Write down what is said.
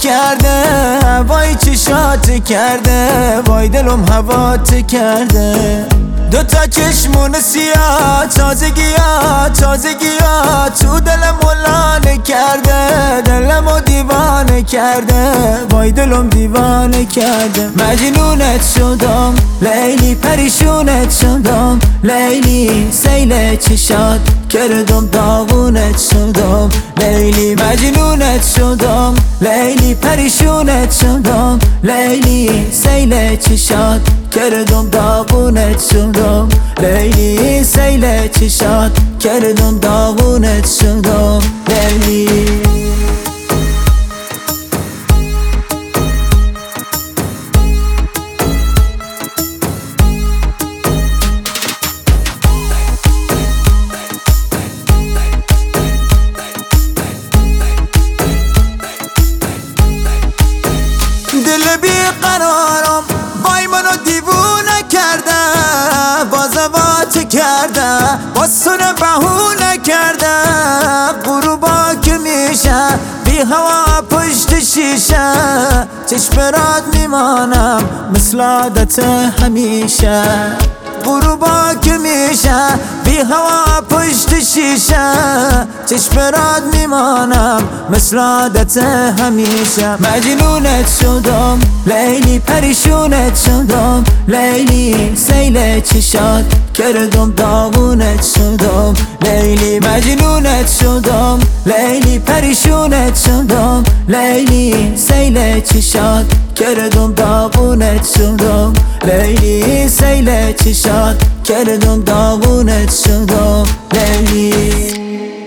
کرده، وای چشات کرده، وای دلم هوات کرده. دوتا چشمون سیاه، تازگیات تو دلم ولانه کرده، دلمو دیوانه کرده، وای دلم دیوانه کرده. مجنونت شدم لیلی، پریشونت شدم لیلی، سیل چشات کردم داغونت شدم لیلی. مجنونت شدم لیلی، پریشونت شدم لیلی، سیل چشات کردم داغونت شدم لیلی، سیل چشات کردم داغونت شدم لیلی. دل بیقرارم وای منو دیوونه کرده، بازوات کرده، باسونه بهونه کرده. غروبا که میشه بی هوا پشت شیشه، چشم رات میمانم مثل عادت همیشه. غروبا که میشه بی هوا پشت شیشه، چشم رات میمانم مثل عادت همیشه. مجنونت شدم لیلی، پریشونت شدم لیلی، سیل چشات کردم داغونت شدم لیلی. مجنونت شدم لیلی، پریشونت شدم لیلی، سیل چشات کردم داغونت شدم لیلی، سیل چشات کردم داغونت شدم لیلی.